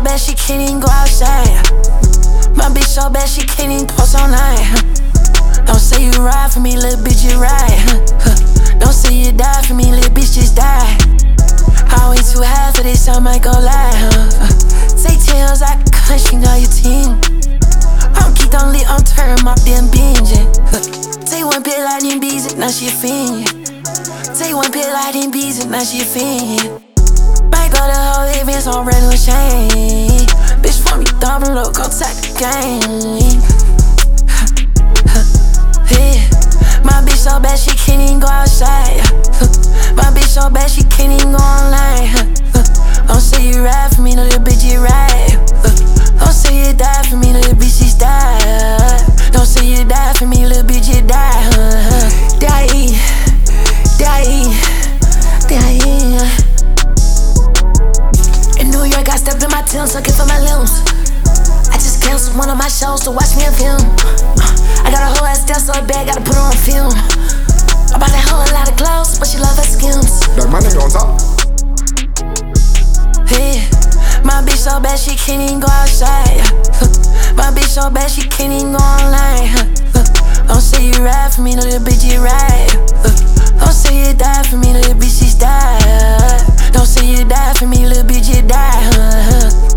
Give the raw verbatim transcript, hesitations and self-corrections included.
so bad she can't even go outside. My bitch so bad she can't even post online. Don't say you ride for me, little bitch, you ride. Don't say you die for me, little bitch, just die. I way too high for this, I might go lie. Say tails, I cut, you know your team. I'm geeked on lit, I'm turn my damn binge. Say one pill out in bees, now she a fiend. Say one pill out in bees, now she a fiend. Might go to whole events on red with chain. Bitch for me double low, go take the game. Yeah. My bitch so bad she can't even go outside. My bitch so bad she can't even go online. Don't say you ride for me, no little bitch you ride. Don't say you die for me, no little bitch just die. Don't say you die for me, little bitch you die. Die, die, die. In New York I stepped in my Tim's looking for my limbs. I just canceled one of my shows to watch me a film. I got a whole ass down so bad, gotta put her on film. I bought that whole lot of clothes, but she love her skims. That my nigga on top. Yeah, my bitch so bad she can't even go outside. My bitch so bad she can't even go online. Don't say you ride for me, no little bitch you ride. Don't say you die for me, little bitch just die. Don't say you die for me, little bitch you die.